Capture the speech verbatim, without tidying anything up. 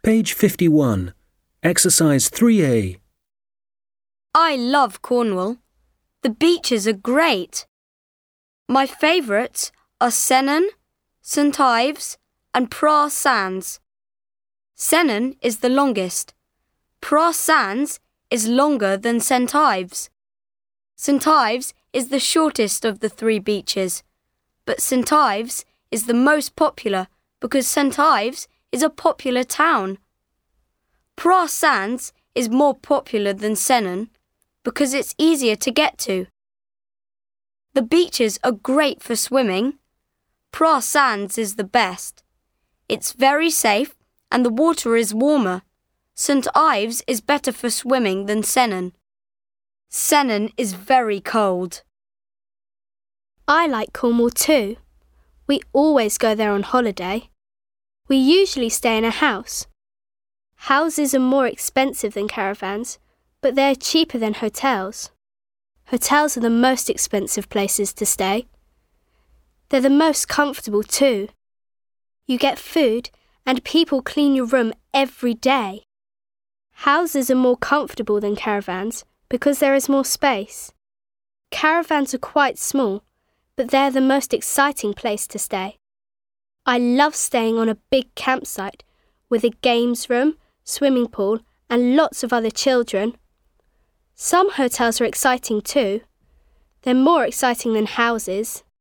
Page fifty-one. Exercise three A. I love Cornwall. The beaches are great. My favourites are Sennen, Saint Ives and Pras Sands. Sennen is the longest. Pras Sands is longer than Saint Ives. Saint Ives is the shortest of the three beaches, but Saint Ives is the most popular because Saint Ives is a popular town. Pras Sands is more popular than Sennen because it's easier to get to. The beaches are great for swimming. Pras Sands is the best. It's very safe and the water is warmer. Saint Ives is better for swimming than Sennen. Sennen is very cold. I like Cornwall too. We always go there on holiday. We usually stay in a house. Houses are more expensive than caravans, but they're cheaper than hotels. Hotels are the most expensive places to stay. They're the most comfortable too. You get food and people clean your room every day. Houses are more comfortable than caravans because there is more space. Caravans are quite small, but they're the most exciting place to stay. I love staying on a big campsite with a games room, swimming pool and lots of other children. Some hotels are exciting too. They're more exciting than houses.